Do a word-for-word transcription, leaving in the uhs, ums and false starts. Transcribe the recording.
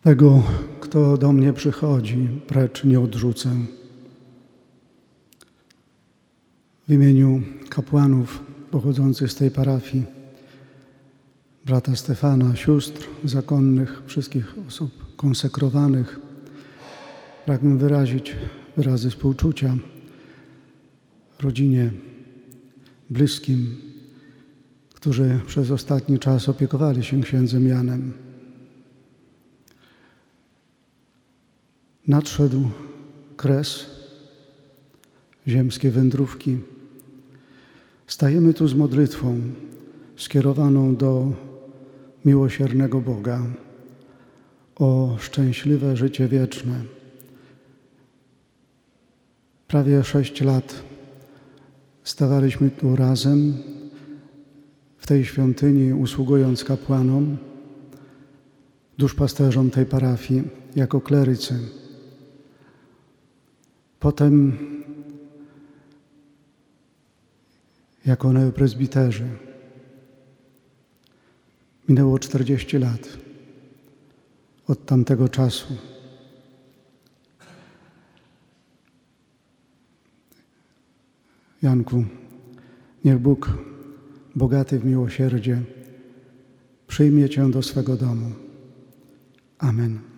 Tego, kto do mnie przychodzi, precz nie odrzucę. W imieniu kapłanów pochodzących z tej parafii, brata Stefana, sióstr zakonnych, wszystkich osób konsekrowanych, pragnę wyrazić wyrazy współczucia rodzinie, bliskim, którzy przez ostatni czas opiekowali się księdzem Janem. Nadszedł kres ziemskiej wędrówki. Stajemy tu z modlitwą skierowaną do miłosiernego Boga o szczęśliwe życie wieczne. Prawie sześć lat stawaliśmy tu razem w tej świątyni, usługując kapłanom, duszpasterzom tej parafii jako klerycy. Potem jako neoprezbiterzy. Minęło czterdzieści lat od tamtego czasu. Janku, niech Bóg, bogaty w miłosierdzie, przyjmie Cię do swego domu. Amen.